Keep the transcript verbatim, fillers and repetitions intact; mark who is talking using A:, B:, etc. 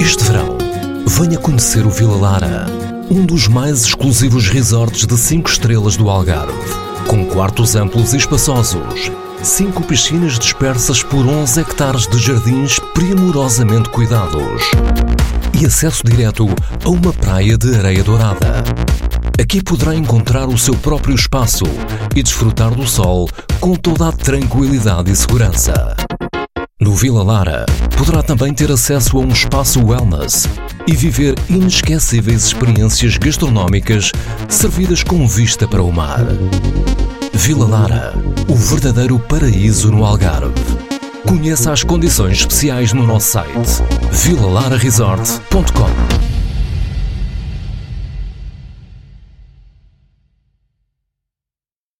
A: Este verão, venha conhecer o Vila Lara, um dos mais exclusivos resorts de cinco estrelas do Algarve, com quartos amplos e espaçosos, cinco piscinas dispersas por onze hectares de jardins primorosamente cuidados e acesso direto a uma praia de areia dourada. Aqui poderá encontrar o seu próprio espaço e desfrutar do sol com toda a tranquilidade e segurança. No Vila Lara, poderá também ter acesso a um espaço wellness e viver inesquecíveis experiências gastronómicas servidas com vista para o mar. Vila Lara, o verdadeiro paraíso no Algarve. Conheça as condições especiais no nosso site vila lara resort ponto com.